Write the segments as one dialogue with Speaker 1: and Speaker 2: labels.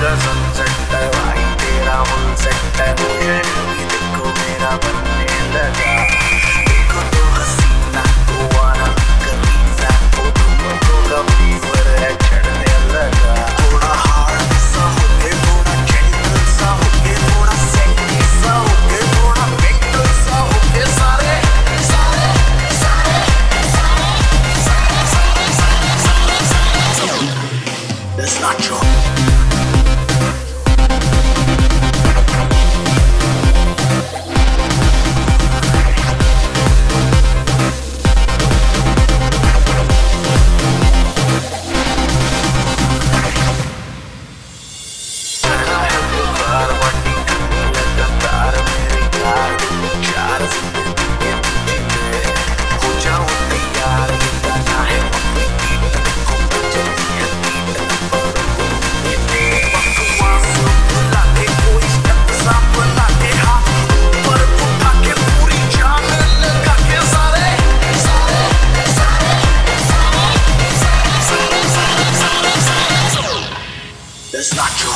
Speaker 1: का सनसेट है भाई तेरा फुल सेट है मुझे भी देखो मेरा बनने लगा देखो तो हसीना तो वाना कमीजा वो दोनों का फीवर है चढ़ने लगा थोड़ा हार्ड सा होके थोड़ा जेंटल सा होके थोड़ा सेक्सी सा होके थोड़ा मेंटल सा होके सारे सारे सारे सारे सारे सारे That's not true. That's not true.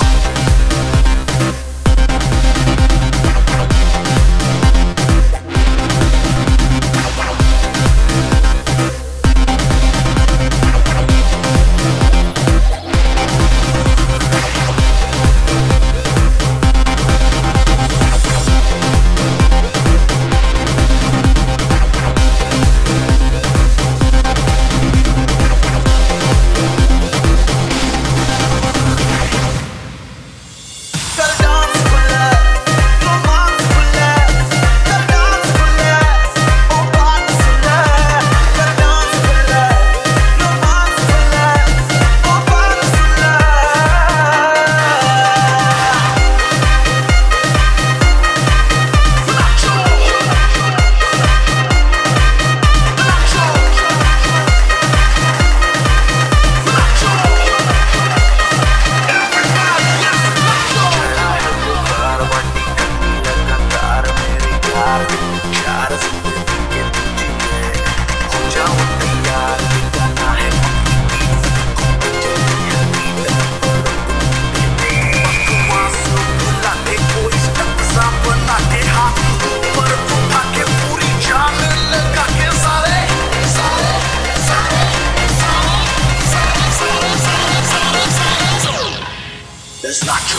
Speaker 1: That's not true.